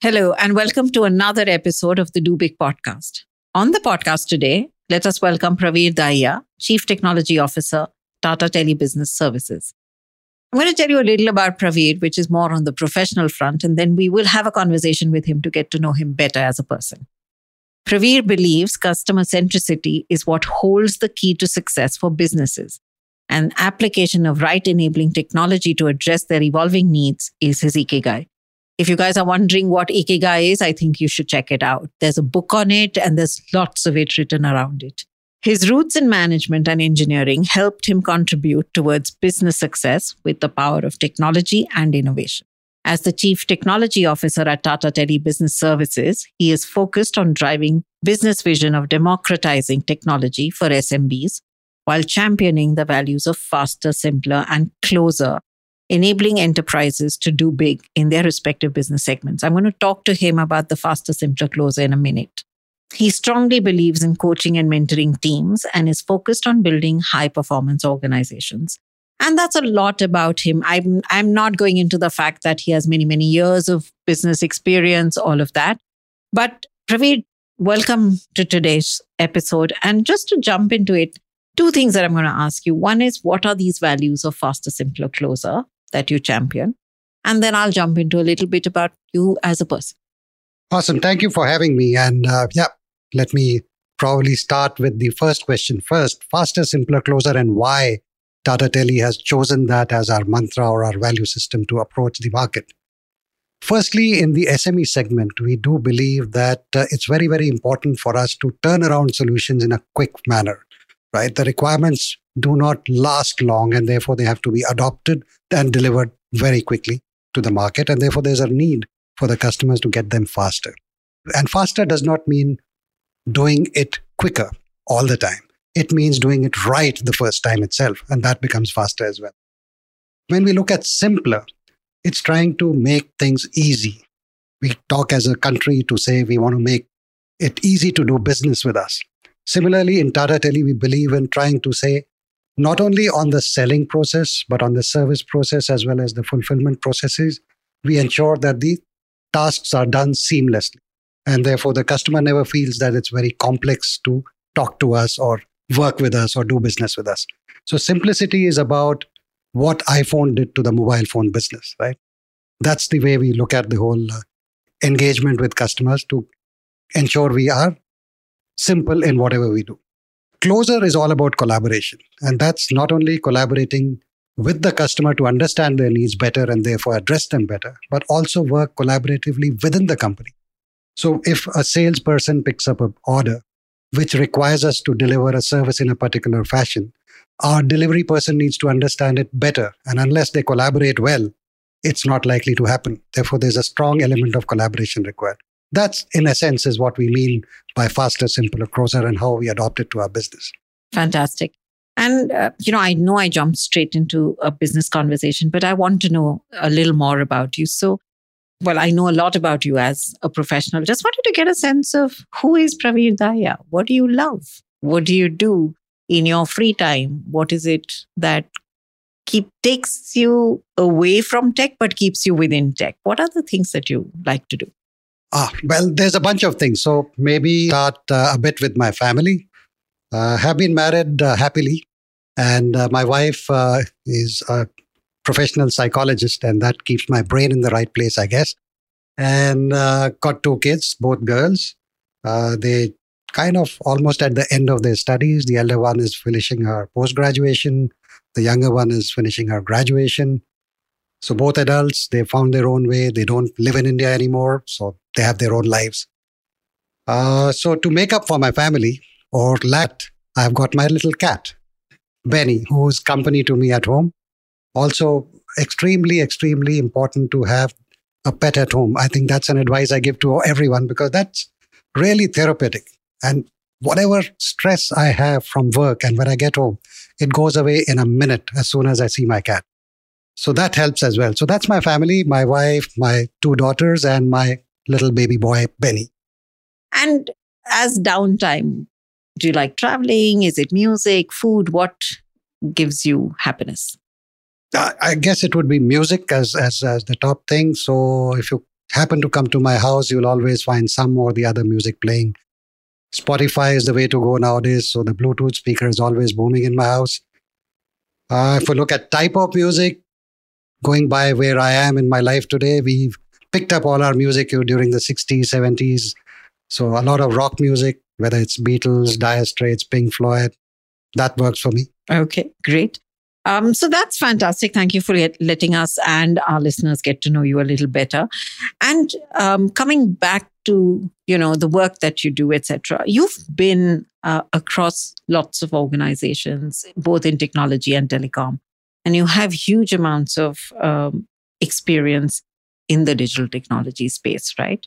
Hello, and welcome to another episode of the Do Big podcast. On the podcast today, let us welcome Praveer Dahiya, Chief Technology Officer, Tata Telebusiness Services. I'm going to tell you a little about Praveer, which is more on the professional front, and then we will have a conversation with him to get to know him better as a person. Praveer believes customer centricity is what holds the key to success for businesses, and application of right enabling technology to address their evolving needs is his Ikigai. If you guys are wondering what Ikigai is, I think you should check it out. There's a book on it and there's lots of it written around it. His roots in management and engineering helped him contribute towards business success with the power of technology and innovation. As the Chief Technology Officer at Tata Telebusiness Services, he is focused on driving business vision of democratizing technology for SMBs while championing the values of faster, simpler, and closer, enabling enterprises to do big in their respective business segments. I'm going to talk to him about the faster, simpler, closer in a minute. He strongly believes in coaching and mentoring teams and is focused on building high-performance organizations. And that's a lot about him. I'm not going into the fact that he has many, many years of business experience, all of that. But Praveer, welcome to today's episode. And just to jump into it, two things that I'm going to ask you. One is, what are these values of faster, simpler, closer that you champion? And then I'll jump into a little bit about you as a person. Awesome. Thank you for having me. And let me probably start with the first question first. Faster, simpler, closer, and why Tata Tele has chosen that as our mantra or our value system to approach the market. Firstly, in the SME segment, we do believe that it's very, very important for us to turn around solutions in a quick manner, right? The requirements do not last long, and therefore they have to be adopted and delivered very quickly to the market. And therefore there's a need for the customers to get them faster. And faster does not mean doing it quicker all the time. It means doing it right the first time itself, and that becomes faster as well. When we look at simpler, it's trying to make things easy. We talk as a country to say we want to make it easy to do business with us. Similarly, in Tata Tele, we believe in trying to say not only on the selling process, but on the service process as well as the fulfillment processes, we ensure that the tasks are done seamlessly. And therefore, the customer never feels that it's very complex to talk to us or work with us or do business with us. So simplicity is about what iPhone did to the mobile phone business, right? That's the way we look at the whole engagement with customers to ensure we are simple in whatever we do. Closer is all about collaboration. And that's not only collaborating with the customer to understand their needs better and therefore address them better, but also work collaboratively within the company. So if a salesperson picks up an order which requires us to deliver a service in a particular fashion, our delivery person needs to understand it better. And unless they collaborate well, it's not likely to happen. Therefore, there's a strong element of collaboration required. That's, in essence, is what we mean by faster, simpler, closer, and how we adopt it to our business. Fantastic. And, I know I jumped straight into a business conversation, but I want to know a little more about you. So, I know a lot about you as a professional. Just wanted to get a sense of who is Praveer Dahiya? What do you love? What do you do in your free time? What is it that takes you away from tech, but keeps you within tech? What are the things that you like to do? There's a bunch of things. So maybe start a bit with my family. Have been married happily. And my wife is a professional psychologist, and that keeps my brain in the right place, I guess. And got two kids, both girls. They kind of almost at the end of their studies. The elder one is finishing her post-graduation. The younger one is finishing her graduation. So both adults, they found their own way. They don't live in India anymore, so they have their own lives. So to make up for my family, or that, I've got my little cat, Benny, who's company to me at home. Also, extremely, extremely important to have a pet at home. I think that's an advice I give to everyone because that's really therapeutic. And whatever stress I have from work and when I get home, it goes away in a minute as soon as I see my cat. So that helps as well. So that's my family, my wife, my two daughters, and my little baby boy, Benny. And as downtime, do you like traveling? Is it music, food? What gives you happiness? I guess it would be music as the top thing. So if you happen to come to my house, you'll always find some or the other music playing. Spotify is the way to go nowadays. So the Bluetooth speaker is always booming in my house. If we look at type of music, going by where I am in my life today, we've picked up all our music during the 60s, 70s. So a lot of rock music, whether it's Beatles, Dire Straits, Pink Floyd, that works for me. Okay, great. So that's fantastic. Thank you for letting us and our listeners get to know you a little better. And coming back to, the work that you do, etc. You've been across lots of organizations, both in technology and telecom, and you have huge amounts of experience in the digital technology space, right?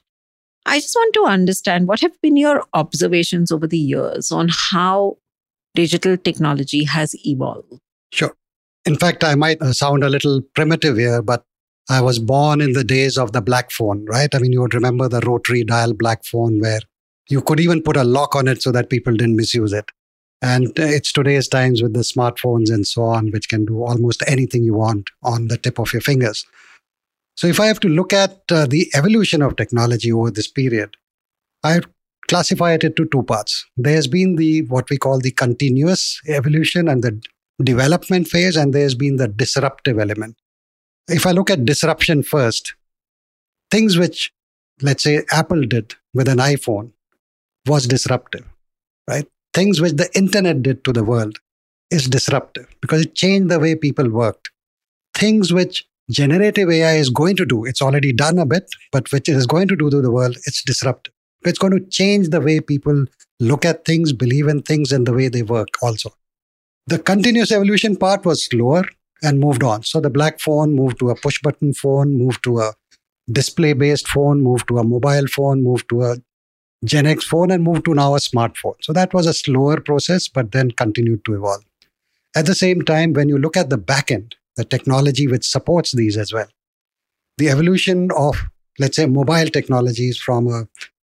I just want to understand, what have been your observations over the years on how digital technology has evolved? Sure. In fact, I might sound a little primitive here, but I was born in the days of the black phone, right? I mean, you would remember the rotary dial black phone where you could even put a lock on it so that people didn't misuse it. And it's today's times with the smartphones and so on, which can do almost anything you want on the tip of your fingers. So if I have to look at the evolution of technology over this period, I classify it into two parts. There's been what we call the continuous evolution and the development phase, and there's been the disruptive element. If I look at disruption first, things which, let's say, Apple did with an iPhone was disruptive, right? Things which the internet did to the world is disruptive because it changed the way people worked. Things which generative AI is going to do, it's already done a bit, but which it is going to do to the world, it's disruptive. It's going to change the way people look at things, believe in things, and the way they work also. The continuous evolution part was slower and moved on. So the black phone moved to a push-button phone, moved to a display-based phone, moved to a mobile phone, moved to a Gen X phone, and moved to now a smartphone. So that was a slower process, but then continued to evolve. At the same time, when you look at the back end, the technology which supports these as well, the evolution of, let's say, mobile technologies from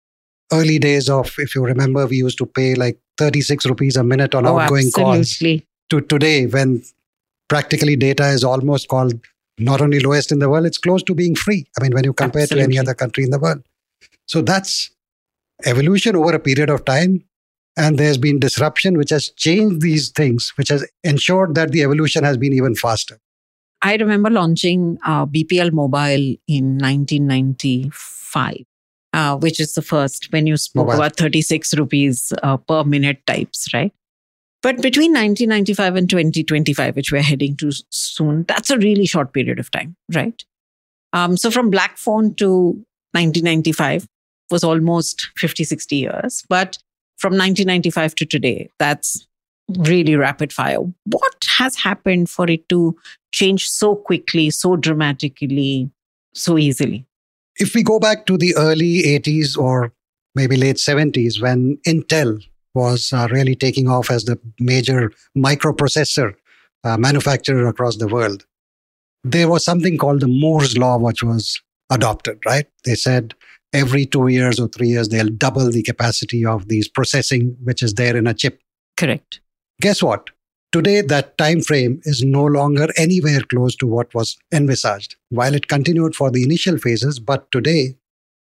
early days of, if you remember, we used to pay like 36 rupees a minute on outgoing calls, to today when practically data is almost called not only lowest in the world, it's close to being free. I mean, when you compare to any other country in the world. So that's evolution over a period of time. And there's been disruption, which has changed these things, which has ensured that the evolution has been even faster. I remember launching BPL Mobile in 1995, which is the first when you spoke about 36 rupees per minute types, right? But between 1995 and 2025, which we're heading to soon, that's a really short period of time, right? So from black phone to 1995 was almost 50, 60 years. But from 1995 to today, that's really rapid fire. What has happened for it to change so quickly, so dramatically, so easily? If we go back to the early 80s or maybe late 70s, when Intel was really taking off as the major microprocessor manufacturer across the world, there was something called the Moore's Law, which was adopted, right? They said every 2 years or 3 years, they'll double the capacity of these processing, which is there in a chip. Correct. Guess what? Today, that time frame is no longer anywhere close to what was envisaged. While it continued for the initial phases, but today,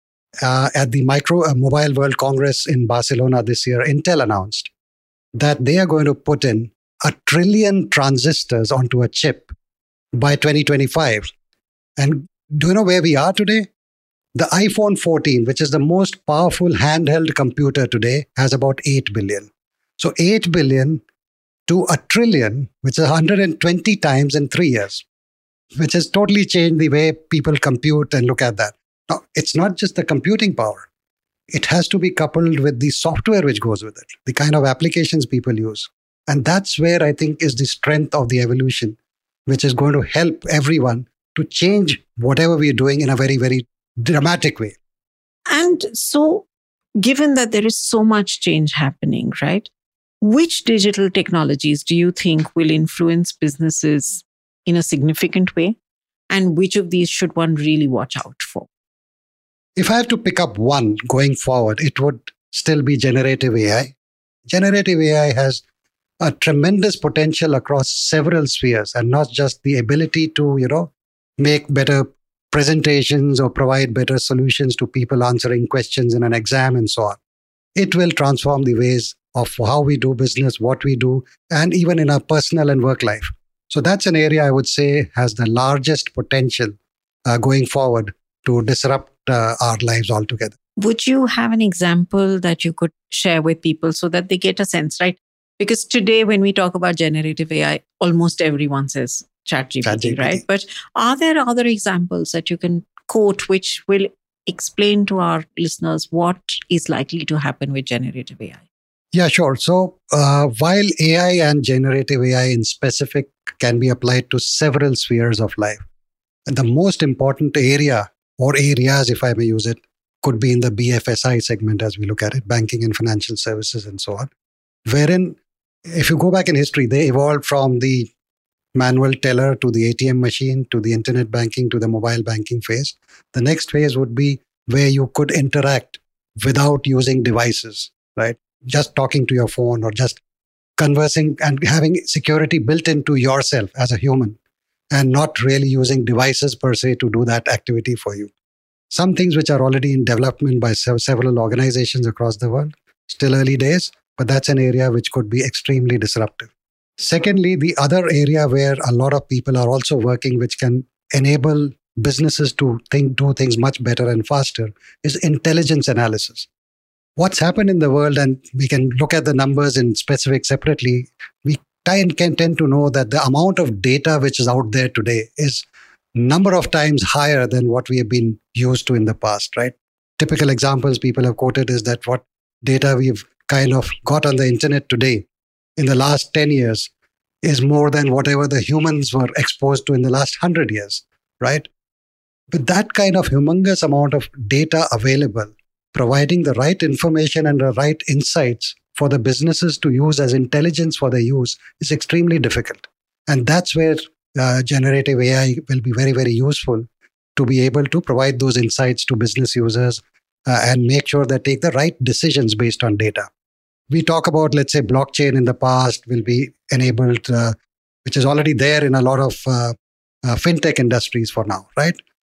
at the Mobile World Congress in Barcelona this year, Intel announced that they are going to put in 1 trillion transistors onto a chip by 2025. And do you know where we are today? The iPhone 14, which is the most powerful handheld computer today, has about 8 billion. So 8 billion to 1 trillion, which is 120 times in 3 years, which has totally changed the way people compute and look at that. Now, it's not just the computing power. It has to be coupled with the software which goes with it, the kind of applications people use. And that's where I think is the strength of the evolution, which is going to help everyone to change whatever we're doing in a very, very dramatic way. And so, given that there is so much change happening, right? Which digital technologies do you think will influence businesses in a significant way? And which of these should one really watch out for? If I have to pick up one going forward, it would still be generative AI. Generative AI has a tremendous potential across several spheres, and not just the ability to, make better presentations or provide better solutions to people answering questions in an exam and so on. It will transform the ways of how we do business, what we do, and even in our personal and work life. So that's an area I would say has the largest potential going forward to disrupt our lives altogether. Would you have an example that you could share with people so that they get a sense, right? Because today, when we talk about generative AI, almost everyone says ChatGPT, right? But are there other examples that you can quote which will explain to our listeners what is likely to happen with generative AI? Yeah, sure. So while AI and generative AI in specific can be applied to several spheres of life, the most important area or areas, if I may use it, could be in the BFSI segment as we look at it, banking and financial services and so on, wherein if you go back in history, they evolved from the manual teller to the ATM machine to the internet banking to the mobile banking phase. The next phase would be where you could interact without using devices, right? Just talking to your phone or just conversing and having security built into yourself as a human and not really using devices per se to do that activity for you. Some things which are already in development by several organizations across the world, still early days, but that's an area which could be extremely disruptive. Secondly, the other area where a lot of people are also working, which can enable businesses to do things much better and faster, is intelligence analysis. What's happened in the world, and we can look at the numbers in specific separately, we can tend to know that the amount of data which is out there today is number of times higher than what we have been used to in the past, right? Typical examples people have quoted is that what data we've kind of got on the internet today in the last 10 years is more than whatever the humans were exposed to in the last 100 years, right? With that kind of humongous amount of data available, providing the right information and the right insights for the businesses to use as intelligence for their use is extremely difficult. And that's where generative AI will be very, very useful to be able to provide those insights to business users and make sure they take the right decisions based on data. We talk about, let's say, blockchain in the past will be enabled, which is already there in a lot of fintech industries for now, right?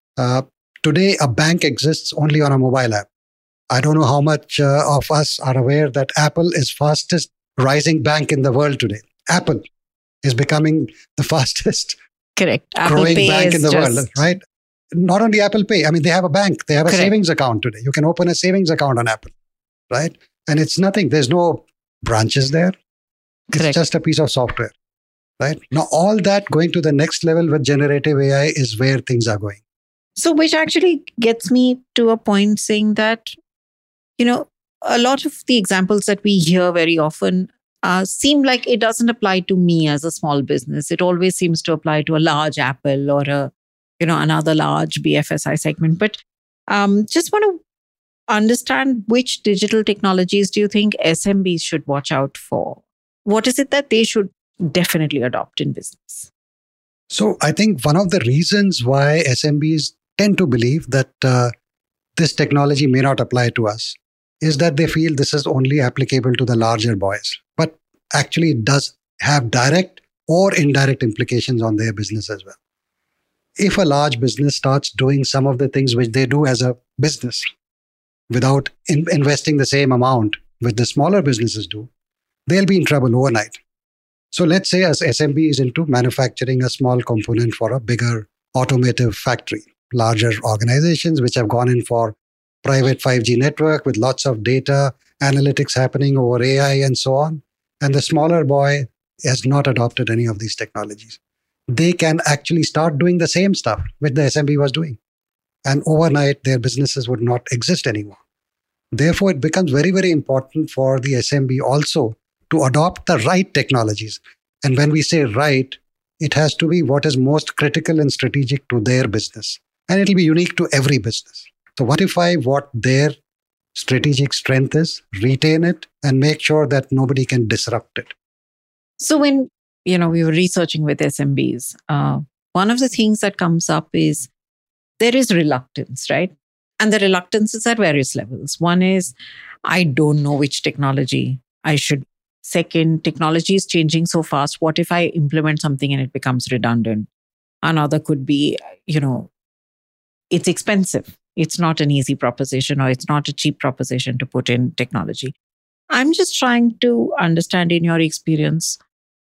Today, a bank exists only on a mobile app. I don't know how much of us are aware that Apple is fastest rising bank in the world today. Apple is becoming the fastest growing bank in the world, right? Not only Apple Pay. I mean, they have a bank. They have a savings account today. You can open a savings account on Apple, right? And it's nothing. There's no branches there. It's just a piece of software, right? Now, all that going to the next level with generative AI is where things are going. So, which actually gets me to a point saying that, a lot of the examples that we hear very often seem like it doesn't apply to me as a small business. It always seems to apply to a large Apple or another large BFSI segment. But just want to understand, which digital technologies do you think SMBs should watch out for? What is it that they should definitely adopt in business? So I think one of the reasons why SMBs tend to believe that this technology may not apply to us is that they feel this is only applicable to the larger boys. But actually it does have direct or indirect implications on their business as well. If a large business starts doing some of the things which they do as a business without investing the same amount which the smaller businesses do, they'll be in trouble overnight. So let's say as SMB is into manufacturing a small component for a bigger automotive factory, larger organizations which have gone in for private 5G network with lots of data, analytics happening over AI and so on. And the smaller boy has not adopted any of these technologies. They can actually start doing the same stuff which the SMB was doing. And overnight, their businesses would not exist anymore. Therefore, it becomes very, very important for the SMB also to adopt the right technologies. And when we say right, it has to be what is most critical and strategic to their business. And it'll be unique to every business. So identify what their strategic strength is, retain it, and make sure that nobody can disrupt it. So when we were researching with SMBs, one of the things that comes up is there is reluctance, right? And the reluctance is at various levels. One is, I don't know which technology I should. Second, technology is changing so fast. What if I implement something and it becomes redundant? Another could be, it's expensive. It's not an easy proposition or it's not a cheap proposition to put in technology. I'm just trying to understand in your experience,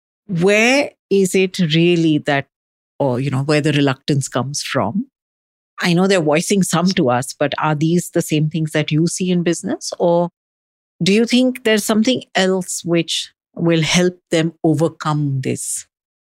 where is it really that, or, where the reluctance comes from? I know they're voicing some to us, but are these the same things that you see in business? Or do you think there's something else which will help them overcome this?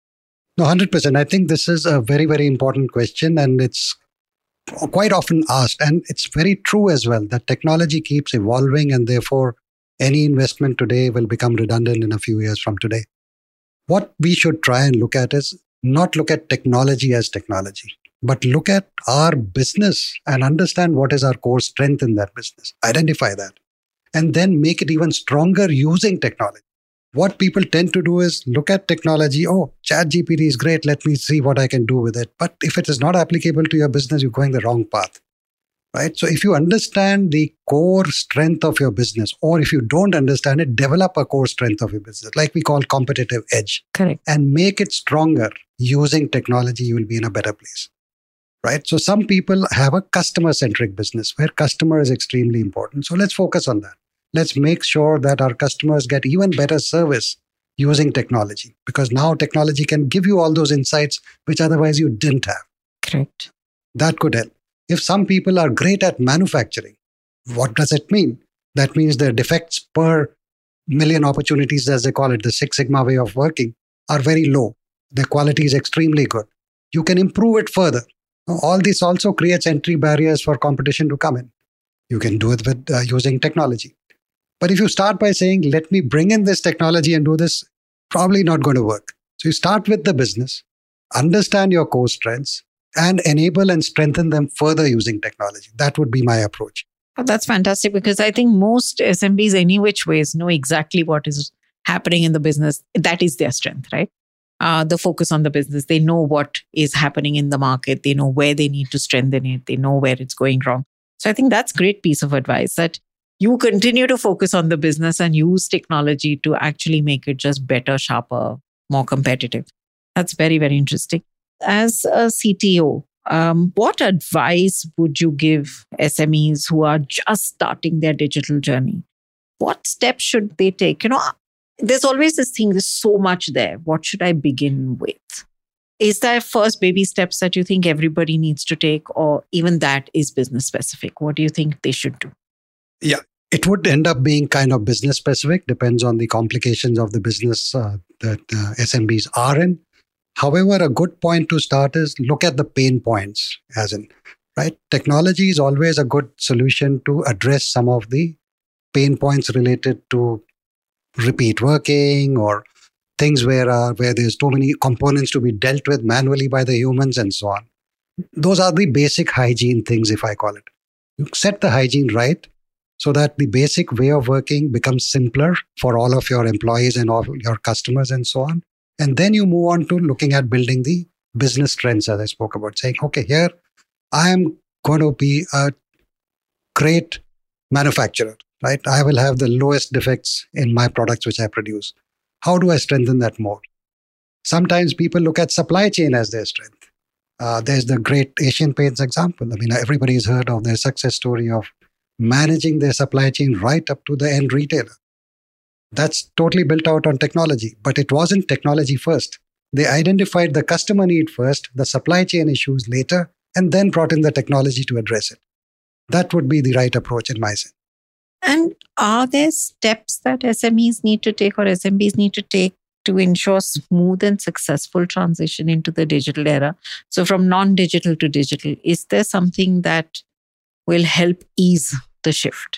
No, 100%. I think this is a very, very important question, and it's quite often asked. And it's very true as well that technology keeps evolving, and therefore any investment today will become redundant in a few years from today. What we should try and look at is not look at technology as technology, but look at our business and understand what is our core strength in that business. Identify that, and then make it even stronger using technology. What people tend to do is look at technology. Oh, ChatGPT is great. Let me see what I can do with it. But if it is not applicable to your business, you're going the wrong path, right? So if you understand the core strength of your business, or if you don't understand it, develop a core strength of your business, like we call competitive edge. Correct. And make it stronger using technology, you will be in a better place, right? So some people have a customer-centric business where customer is extremely important. So let's focus on that. Let's make sure that our customers get even better service using technology, because now technology can give you all those insights which otherwise you didn't have. Correct. That could help. If some people are great at manufacturing, what does it mean? That means their defects per million opportunities, as they call it, the Six Sigma way of working, are very low. Their quality is extremely good. You can improve it further. All this also creates entry barriers for competition to come in. You can do it with using technology. But if you start by saying, let me bring in this technology and do this, probably not going to work. So you start with the business, understand your core strengths, and enable and strengthen them further using technology. That would be my approach. Oh, that's fantastic, because I think most SMBs, any which ways, know exactly what is happening in the business. That is their strength, right? The focus on the business. They know what is happening in the market. They know where they need to strengthen it. They know where it's going wrong. So I think that's a great piece of advice, that you continue to focus on the business and use technology to actually make it just better, sharper, more competitive. That's very, very interesting. As a CTO, what advice would you give SMEs who are just starting their digital journey? What steps should they take? There's always this thing, there's so much there. What should I begin with? Is there first baby steps that you think everybody needs to take, or even that is business specific? What do you think they should do? Yeah, it would end up being kind of business specific, depends on the complications of the business that SMBs are in. However, a good point to start is look at the pain points, as in, right? Technology is always a good solution to address some of the pain points related to repeat working or things where there's too many components to be dealt with manually by the humans and so on. Those are the basic hygiene things, if I call it. You set the hygiene right so that the basic way of working becomes simpler for all of your employees and all your customers and so on. And then you move on to looking at building the business strengths, as I spoke about, saying, okay, here I am going to be a great manufacturer, right? I will have the lowest defects in my products which I produce. How do I strengthen that more? Sometimes people look at supply chain as their strength. There's the great Asian Paints example. I mean, everybody's heard of their success story of managing their supply chain right up to the end retailer. That's totally built out on technology, but it wasn't technology first. They identified the customer need first, the supply chain issues later, and then brought in the technology to address it. That would be the right approach in my sense. And are there steps that SMEs need to take or SMBs need to take to ensure smooth and successful transition into the digital era? So from non-digital to digital, is there something that will help ease the shift?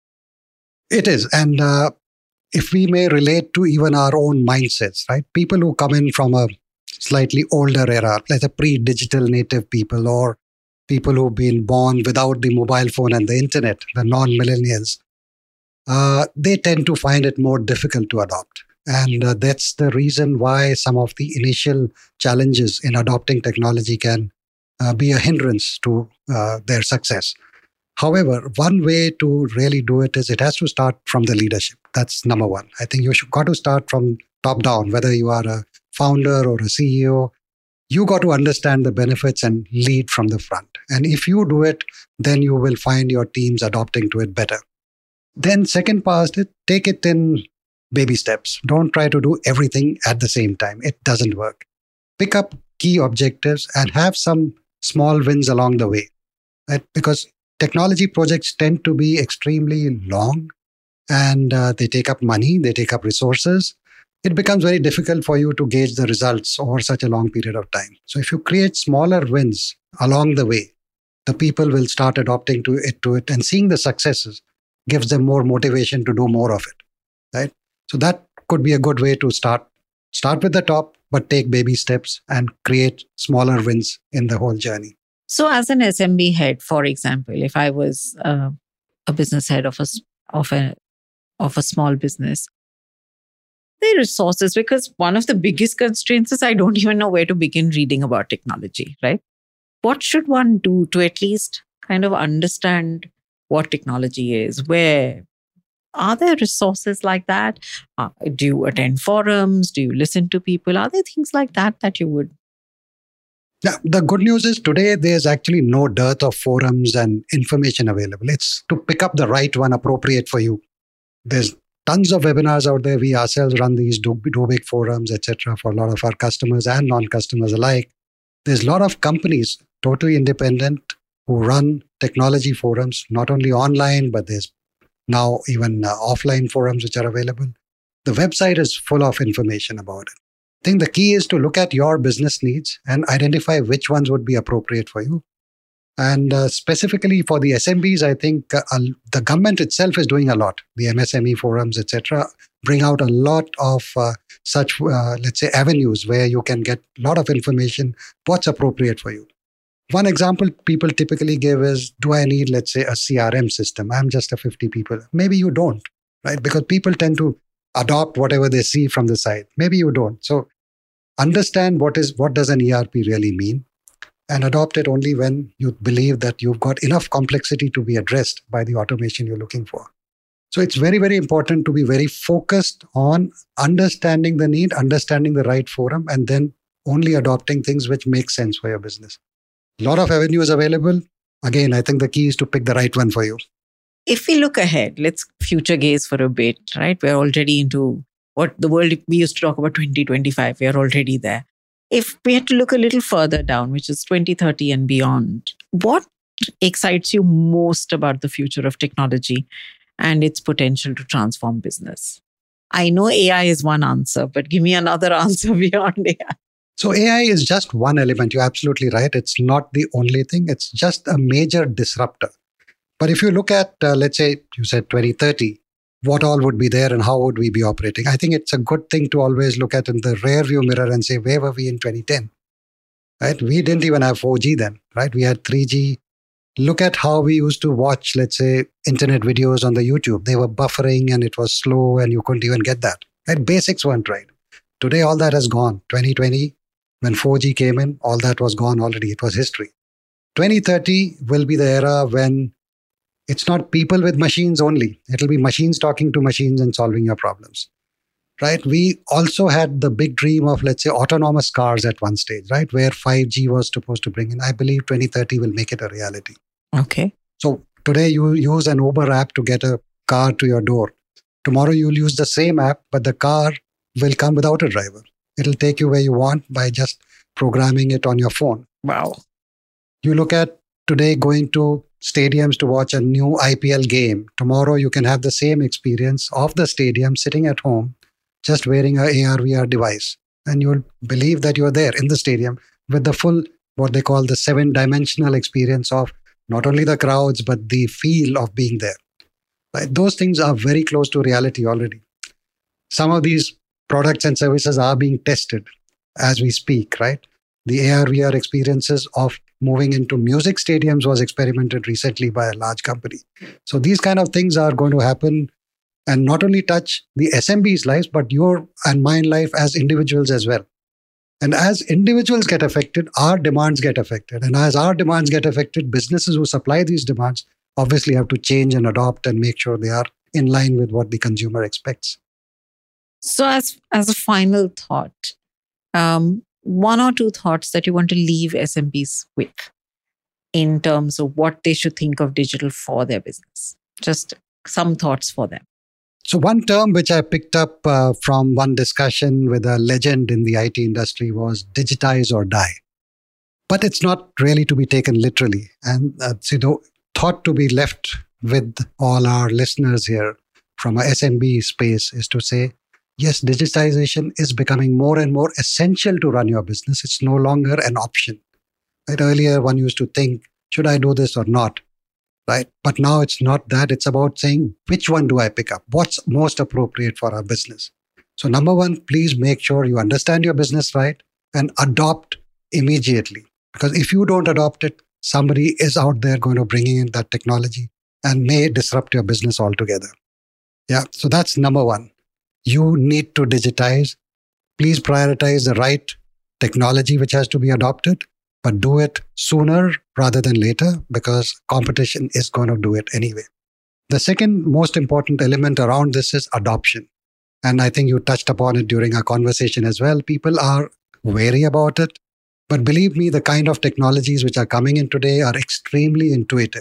It is. And if we may relate to even our own mindsets, right? People who come in from a slightly older era, like the pre-digital native people or people who've been born without the mobile phone and the internet, the non-millennials, they tend to find it more difficult to adopt. And that's the reason why some of the initial challenges in adopting technology can be a hindrance to their success. However, one way to really do it is it has to start from the leadership. That's number one. I think got to start from top down, whether you are a founder or a CEO. You got to understand the benefits and lead from the front. And if you do it, then you will find your teams adopting to it better. Then second part, take it in baby steps. Don't try to do everything at the same time. It doesn't work. Pick up key objectives and have some small wins along the way. Right? Because technology projects tend to be extremely long and they take up money, they take up resources. It becomes very difficult for you to gauge the results over such a long period of time. So if you create smaller wins along the way, the people will start adopting to it and seeing the successes gives them more motivation to do more of it. Right? So that could be a good way to start. Start with the top, but take baby steps and create smaller wins in the whole journey. So as an SMB head, for example, if I was a business head of a small business, the resources, because one of the biggest constraints is I don't even know where to begin reading about technology, right? What should one do to at least kind of understand what technology is? Where are there resources like that? Do you attend forums? Do you listen to people? Are there things like that you would? Yeah, the good news is today there's actually no dearth of forums and information available. It's to pick up the right one appropriate for you. There's tons of webinars out there. We ourselves run these do big forums, etc., for a lot of our customers and non-customers alike. There's a lot of companies, totally independent, who run technology forums, not only online, but there's now even offline forums which are available. The website is full of information about it. I think the key is to look at your business needs and identify which ones would be appropriate for you. And specifically for the SMBs, I think the government itself is doing a lot. The MSME forums, etc., bring out a lot of such, let's say, avenues where you can get a lot of information, what's appropriate for you. One example people typically give is, do I need, let's say, a CRM system? I'm just a 50 people. Maybe you don't, right? Because people tend to adopt whatever they see from the side. Maybe you don't. So understand what does an ERP really mean, and adopt it only when you believe that you've got enough complexity to be addressed by the automation you're looking for. So it's very, very important to be very focused on understanding the need, understanding the right forum, and then only adopting things which make sense for your business. A lot of avenues available. Again, I think the key is to pick the right one for you. If we look ahead, let's future gaze for a bit, right? We're already into what the world we used to talk about 2025. We are already there. If we had to look a little further down, which is 2030 and beyond, what excites you most about the future of technology and its potential to transform business? I know AI is one answer, but give me another answer beyond AI. So AI is just one element. You're absolutely right. It's not the only thing. It's just a major disruptor. But if you look at, let's say, you said 2030, what all would be there and how would we be operating? I think it's a good thing to always look at in the rear view mirror and say, where were we in 2010? Right? We didn't even have 4G then, right? We had 3G. Look at how we used to watch, let's say, internet videos on the YouTube. They were buffering and it was slow and you couldn't even get that. Right? Basics weren't right. Today, all that has gone. 2020, when 4G came in, all that was gone already. It was history. 2030 will be the era when it's not people with machines only. It'll be machines talking to machines and solving your problems, right? We also had the big dream of, let's say, autonomous cars at one stage, right? Where 5G was supposed to bring in. I believe 2030 will make it a reality. Okay. So today you use an Uber app to get a car to your door. Tomorrow you'll use the same app, but the car will come without a driver. It'll take you where you want by just programming it on your phone. Wow. You look at today going to stadiums to watch a new IPL game. Tomorrow you can have the same experience of the stadium sitting at home, just wearing a AR/VR device. And you'll believe that you're there in the stadium with the full, what they call the 7-dimensional experience of not only the crowds, but the feel of being there. Right? Those things are very close to reality already. Some of these products and services are being tested as we speak, right? The AR/VR experiences of moving into music stadiums was experimented recently by a large company. So these kind of things are going to happen and not only touch the SMB's lives, but your and mine life as individuals as well. And as individuals get affected, our demands get affected. And as our demands get affected, businesses who supply these demands obviously have to change and adopt and make sure they are in line with what the consumer expects. So as a final thought, one or two thoughts that you want to leave SMBs with in terms of what they should think of digital for their business? Just some thoughts for them. So one term which I picked up from one discussion with a legend in the IT industry was digitize or die. But it's not really to be taken literally. And thought to be left with all our listeners here from a SMB space is to say, yes, digitization is becoming more and more essential to run your business. It's no longer an option. Right? Earlier, one used to think, should I do this or not? Right? But now it's not that. It's about saying, which one do I pick up? What's most appropriate for our business? So number one, please make sure you understand your business right and adopt immediately. Because if you don't adopt it, somebody is out there going to bring in that technology and may disrupt your business altogether. Yeah, so that's number one. You need to digitize. Please prioritize the right technology which has to be adopted, but do it sooner rather than later because competition is going to do it anyway. The second most important element around this is adoption. And I think you touched upon it during our conversation as well. People are wary about it. But believe me, the kind of technologies which are coming in today are extremely intuitive.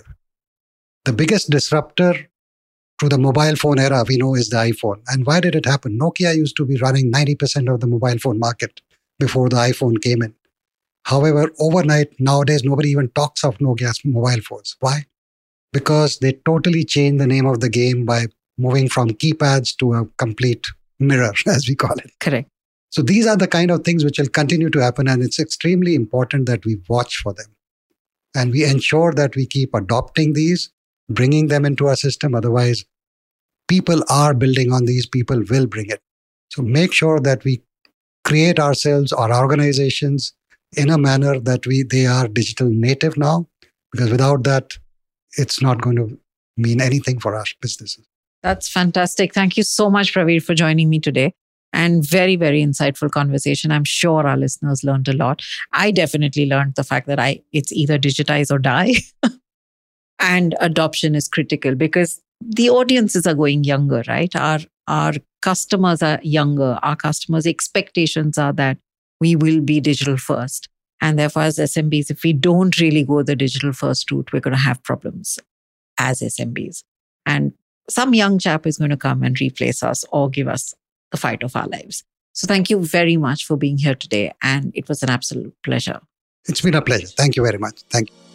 The biggest disruptor to the mobile phone era, we know, is the iPhone. And why did it happen? Nokia used to be running 90% of the mobile phone market before the iPhone came in. However, overnight, nowadays, nobody even talks of Nokia's mobile phones. Why? Because they totally changed the name of the game by moving from keypads to a complete mirror, as we call it. Correct. So these are the kind of things which will continue to happen, and it's extremely important that we watch for them. And we ensure that we keep adopting these, bringing them into our system. Otherwise, people are building on these, people will bring it. So make sure that we create ourselves or organizations in a manner that they are digital native now, because without that, it's not going to mean anything for our businesses. That's fantastic. Thank you so much, Praveer, for joining me today. And very, very insightful conversation. I'm sure our listeners learned a lot. I definitely learned the fact that it's either digitize or die. And adoption is critical because the audiences are going younger, right? Our customers are younger. Our customers' expectations are that we will be digital first. And therefore, as SMBs, if we don't really go the digital first route, we're going to have problems as SMBs. And some young chap is going to come and replace us or give us the fight of our lives. So thank you very much for being here today. And it was an absolute pleasure. It's been a pleasure. Thank you very much. Thank you.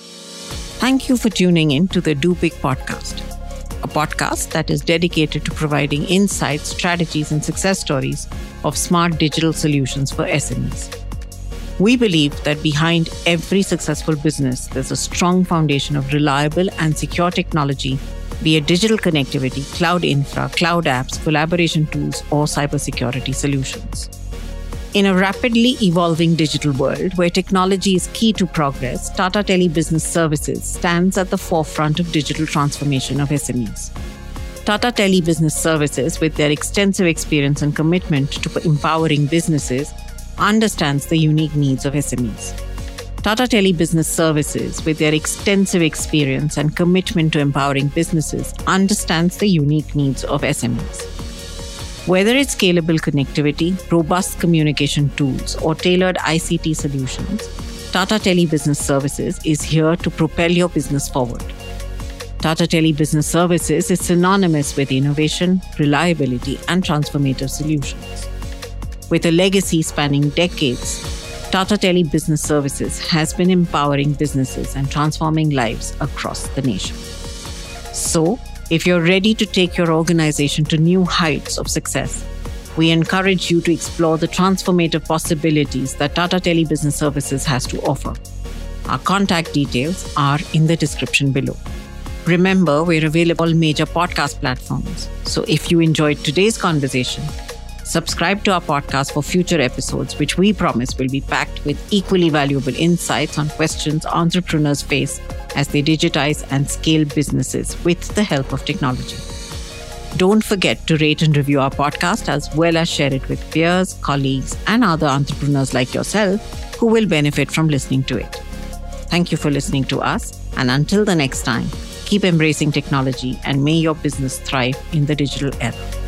Thank you for tuning in to the Do Big podcast, a podcast that is dedicated to providing insights, strategies, and success stories of smart digital solutions for SMEs. We believe that behind every successful business, there's a strong foundation of reliable and secure technology, be it digital connectivity, cloud infra, cloud apps, collaboration tools, or cybersecurity solutions. In a rapidly evolving digital world where technology is key to progress, Tata Tele Business Services stands at the forefront of digital transformation of SMEs. Tata Tele Business Services, with their extensive experience and commitment to empowering businesses, understands the unique needs of SMEs. Tata Tele Business Services, with their extensive experience and commitment to empowering businesses, understands the unique needs of SMEs. Whether it's scalable connectivity, robust communication tools, or tailored ICT solutions, Tata Tele Business Services is here to propel your business forward. Tata Tele Business Services is synonymous with innovation, reliability, and transformative solutions. With a legacy spanning decades, Tata Tele Business Services has been empowering businesses and transforming lives across the nation. So, if you're ready to take your organization to new heights of success, we encourage you to explore the transformative possibilities that Tata Tele Business Services has to offer. Our contact details are in the description below. Remember, we're available on major podcast platforms. So if you enjoyed today's conversation, subscribe to our podcast for future episodes, which we promise will be packed with equally valuable insights on questions entrepreneurs face as they digitize and scale businesses with the help of technology. Don't forget to rate and review our podcast as well as share it with peers, colleagues, and other entrepreneurs like yourself who will benefit from listening to it. Thank you for listening to us. And until the next time, keep embracing technology and may your business thrive in the digital era.